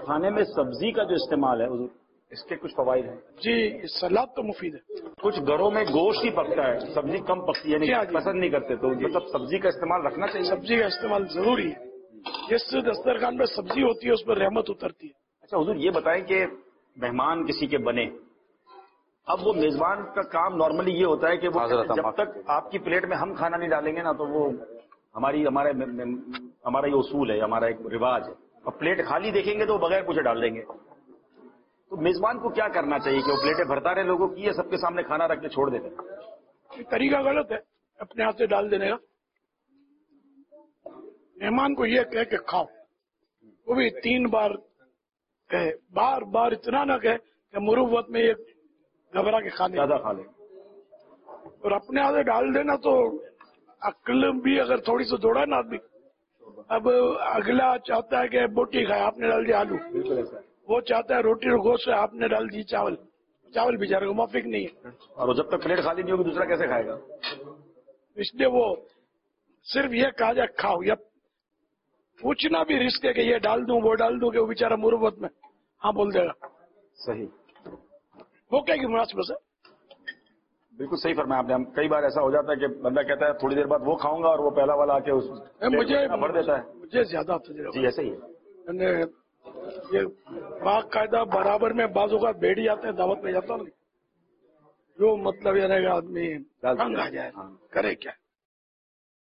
کھانے میں سبزی کا جو استعمال ہے حضور، اس کے کچھ فوائد ہیں؟ جی سلاد تو مفید ہے. کچھ گھروں میں گوشت ہی پکتا ہے، سبزی کم پکتی ہے، یعنی پسند نہیں کرتے، تو مطلب سبزی کا استعمال رکھنا چاہیے. سبزی کا استعمال ضروری ہے. جس دسترخوان میں سبزی ہوتی ہے اس پر رحمت اترتی ہے. اچھا حضور یہ بتائیں کہ مہمان کسی کے بنے، اب وہ میزبان کا کام نارملی یہ ہوتا ہے کہ وہ جب تک آپ کی پلیٹ میں ہم کھانا نہیں ڈالیں گے نا تو وہ ہمارا یہ اصول ہے، ہمارا ایک رواج ہے. اب پلیٹ خالی دیکھیں گے تو بغیر کچھ ڈال دیں گے. تو میزبان کو کیا کرنا چاہیے کہ وہ پلیٹیں بھرتا رہے لوگوں کی، یا سب کے سامنے کھانا رکھ کے چھوڑ دیتے ہیں؟ یہ طریقہ غلط ہے اپنے ہاتھ سے ڈال دینے کا. مہمان کو یہ کہہ کہ کھاؤ، وہ بھی 3 بار کہے، بار بار اتنا نہ کہے کہ مروت میں یہ گھبرا کے کھانے زیادہ کھا لیں. اور اپنے ہاتھ سے ڈال دینا تو عقل بھی اگر تھوڑی سی دوڑا نا آدمی. اب اگلا چاہتا ہے کہ بوٹی کھائے، آپ نے ڈال دیا آلو. بالکل ایسا ہے. وہ چاہتا ہے روٹی اور گوشت، آپ نے ڈال دی چاول. چاول بیچارے کو موافق نہیں ہے. اور وہ جب تک پلیٹ خالی نہیں ہوگی دوسرا کیسے کھائے گا؟ اس لیے وہ صرف یہ کہا جائے کھاؤ، یا پوچھنا بھی رسک ہے کہ یہ ڈال دوں وہ ڈال دوں، کہ وہ بیچارہ مروت میں ہاں بول دے گا. صحیح. وہ کیا کی مناسبت ہے؟ بالکل صحیح فرمایا آپ نے. کئی بار ایسا ہو جاتا ہے کہ بندہ کہتا ہے تھوڑی دیر بعد وہ کھاؤں گا اور وہ پہلا والا آ کے مجھے بھر دیتا ہے. مجھے زیادہ تجربہ. جی ایسا ہی ہے. یہ باقاعدہ برابر میں بعض اوقات بیٹھ جاتے ہیں، دعوت میں جاتا ہوں جو مطلب یہ رہے گا آدمی تنگ آ جائے، کرے کیا.